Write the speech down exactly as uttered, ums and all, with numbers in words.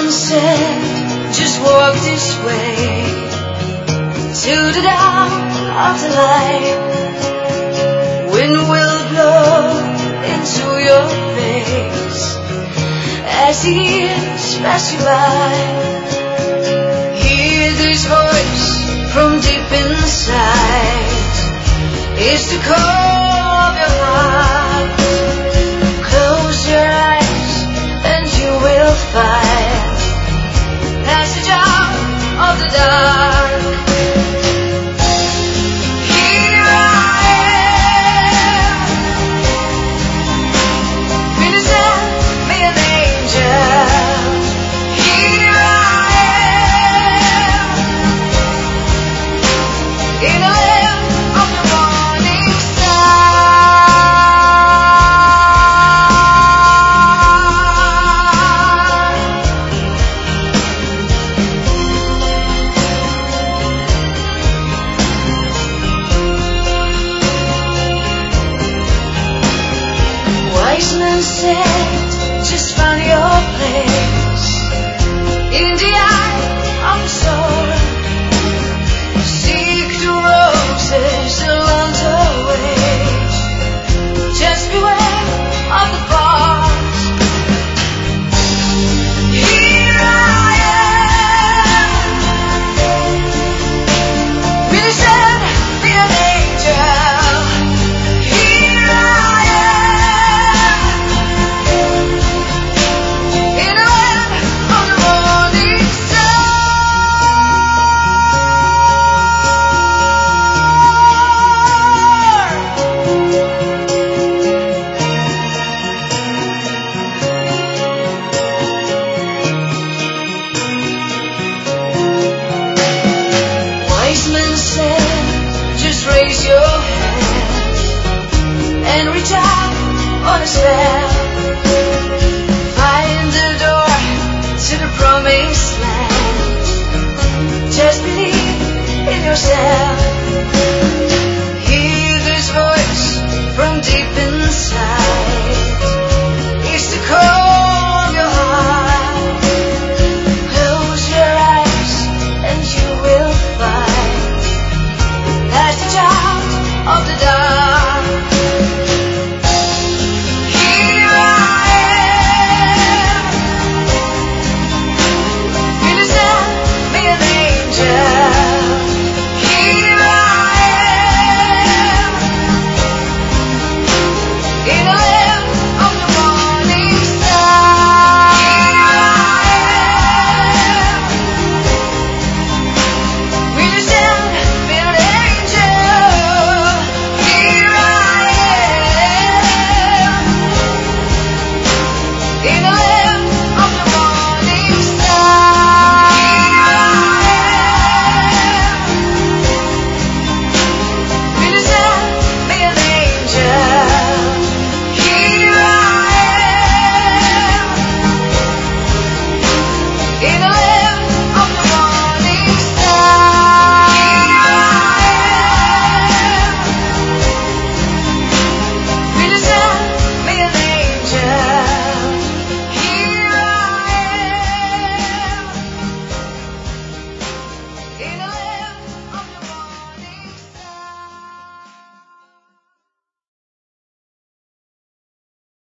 man said, just walk this way to the dawn of the light. Wind will blow into your face as the years pass you by. Hear this voice from deep inside. It's the call of your heart. Close your eyes and you will find passage out of the dark. Here I am. Will you send me an angel? Here I am. In a land of the morning wise men said, just find your place in the eye of the storm. Seek the roses along the way. Just beware of the thorns. Here I am. Will you send me an angel? Here I am. In a land of the morning wise men said, just raise your hand and reach out on a spell. Find the door to the promised land. Just believe in yourself. Hear this voice from deep inside.